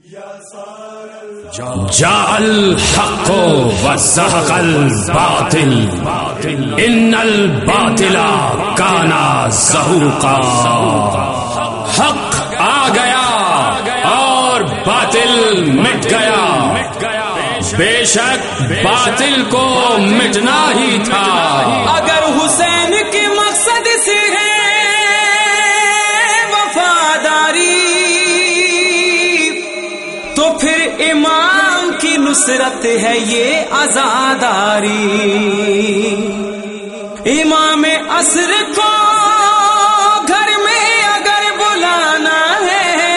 جاء الحق وزهق الباطل ان الباطل كان زهوقا۔ حق آ گیا اور باطل مٹ گیا، بے شک باطل کو مٹنا ہی تھا۔ اگر حسین کے مقصد سے ہے وفاداری تو پھر امام کی نصرت ہے یہ عزاداری۔ امام عصر کو گھر میں اگر بلانا ہے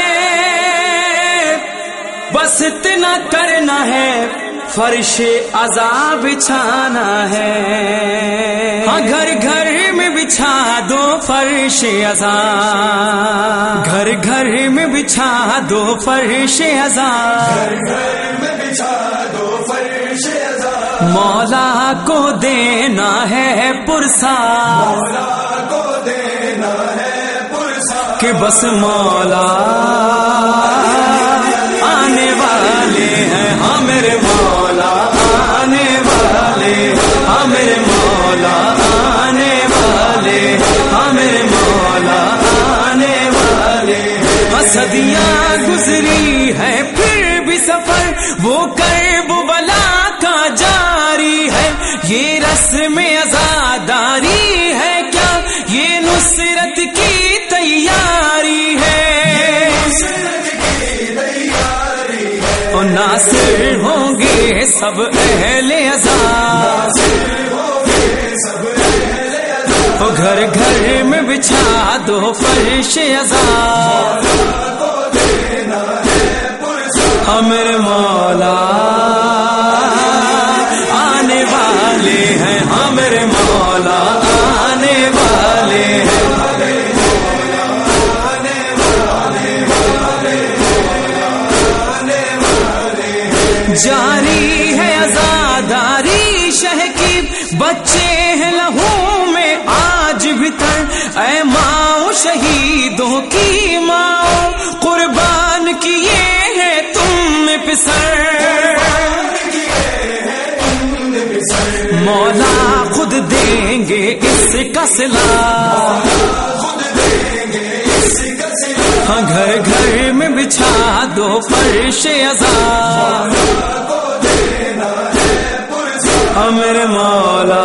بس اتنا کرنا ہے، فرش عذاب بچھانا ہے۔ ہاں گھر گھر میں بچھا دو فرش عذاب، گھر گھر میں بچھا دو فرش عذاب، گھر میں بچھا دو فرش عذاب۔ مولا کو دینا ہے پرسا، مولا کو دینا ہے پرسا، کہ بس مولا آنے والے ہیں، ہاں میرے مولا آنے والے، ہاں میرے مولا آنے والے، ہاں میرے مولا آنے والے۔ صدیاں گزری ہے پھر بھی سفر وہ کرب بلا کا جاری ہے، یہ رسم عزاداری ہے کیا یہ نصرت کی تیاری ہے؟ اور ناصر ہوں گے سب اہل عزا، اور گھر گھر میں بچھا دو فرش عزا، ہمارے مولا آنے والے ہیں، ہمارے مولا آنے والے ہیں۔ جاری ہے عزاداری شہ کی، بچے ہیں لہو میں آج بھی تر، اے ماں شہیدوں کی ماں قربان کیے ہیں تم نے پسر۔ مولا خود دیں گے اس کا صلہ، ہاں گھر گھر میں بچھا دو فرش عذاب، ہمارے مولا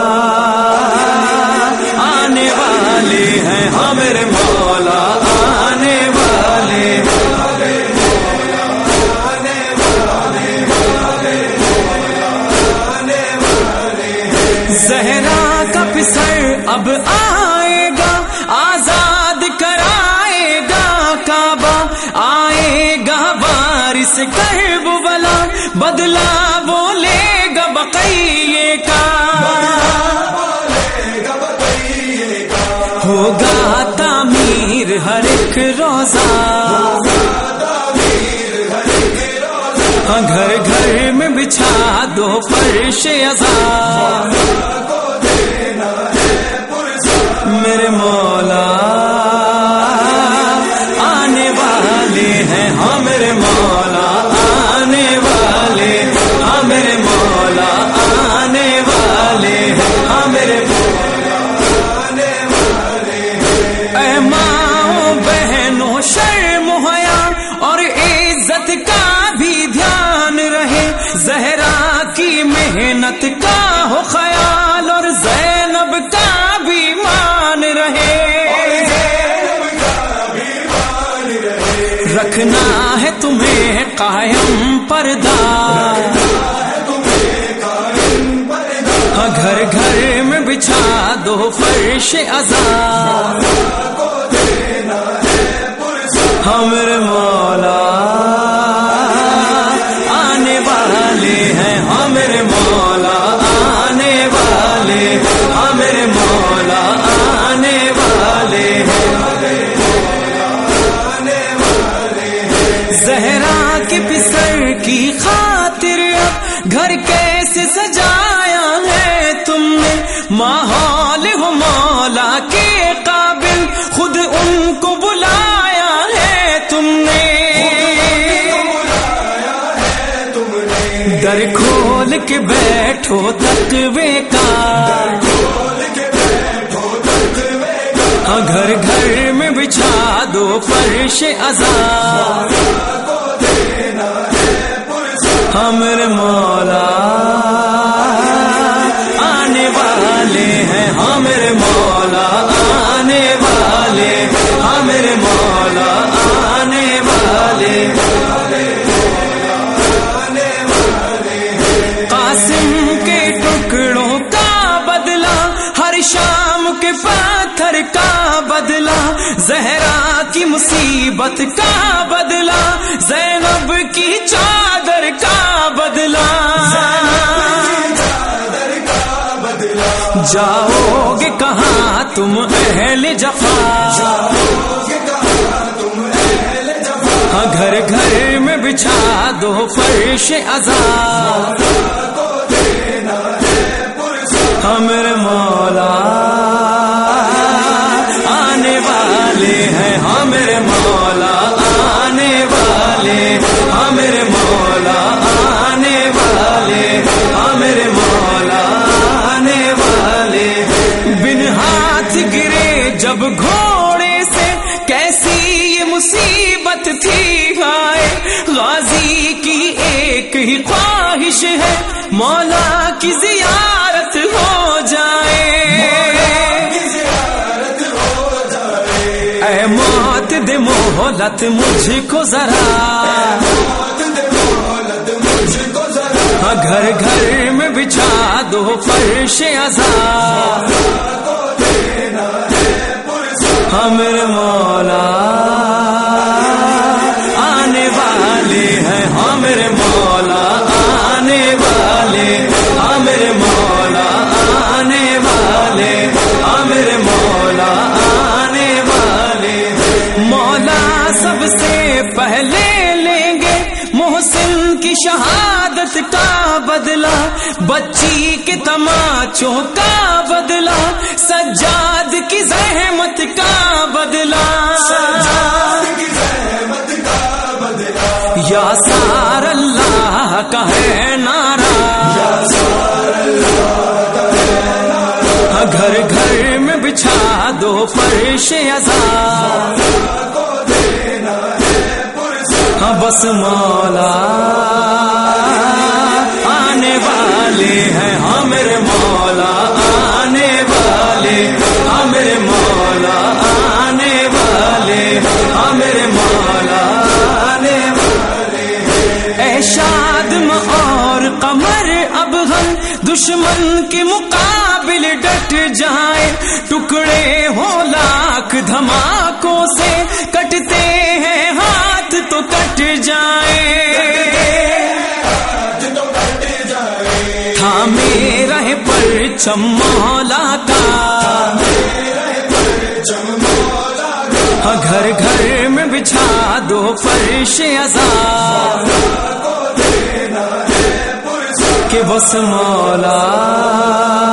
آنے والے ہیں، ہمارے مولا آنے والے۔ زہرا کا پسر اب آئے گا، آزاد کرائے گا کعبہ، آئے گا وارث کربلا، بدلہ وہ لے گا بقیے کا، ہوگا تعمیر ہر ایک روزہ، ہاں گھر گھر میں بچھا دو فرش عذاب، میرے مولا آنے والے ہیں، ہاں میرے مولا آنے والے، ہاں میرے مولا آنے والے، ہاں میرے مولا آنے والے۔ اے ماں بہنوں شرم حیا اور عزت کا بھی دھیان رہے، زہرا کی محنت کا ہو خیال اور زینب کا بھی مان رہے، رکھنا ہے تمہیں قائم پردہ، ہاں گھر گھر میں بچھا دو فرش عذاب، ہمارے مولا آنے والے ہیں، ہمارے مولا آنے والے، ہمارے مولا آنے والے ہیں۔ زہرا کے پسر کی خاطر اب گھر کیسے سجایا ہے تم نے، ماحول ہو مولا کے قابل، خود ان کو بلایا ہے تم نے۔ के बैठो तकवे का, घर घर में बिछा दो फर्श अज़ाब, मेरे मौला आने वाले हैं, मेरे मौला आने वाले, मेरे मौला आने वाले। कासिम के टुकड़ों का बदला, हर शाम के पत्थर का बदला, ज़हरा की मुसीबत का बदला, ज़ैनब की चादर का बदला। जाओगे कहाँ तुम अहले जफा, घर घर में बिछा दो फर्श अज़ाब, मेरे मौला आने वाले हैं, मेरे मौला आने वाले, मेरे मौला आने वाले, मेरे मौला आने वाले। बिन हाथ गिरे जब घोड़े से, कैसी ये मुसीबत थी हाय, गाजी की एक ही ख्वाहिश है, मौला की ज़ियारत हो जाए। ऐ मौत दे मोहलत मुझको जरा, घर घर में बिछा दो फर्श अज़ाब, मेरे मौला आने वाले हैं, मेरे मौला आने वाले, मेरे मौला आने वाले, मेरे मौला आने वाले। मौला सबसे पहले लेंगे मोहसिन की शहादत का बदला, बच्ची के तमाचों का बदला, सज्जाद की ज़हमत का बदला, या सार अल्लाह का है नारा, घर घर में बिछा दो फर्श अज़ाब, बस मौला आने वाले हैं, मेरे मौला आने वाले, मेरे मौला आने वाले, मेरे मौला आने वाले। ऐ शादम और कमर अब हम दुश्मन के मुकाबिल डट जाए, टुकड़े हो लाख धमाकों से, कटते हैं हाथ तो कट जाए, थामे रहे परचम मौला का, घर घर में बिछा दो फर्श अज़ाब, कि बस मौला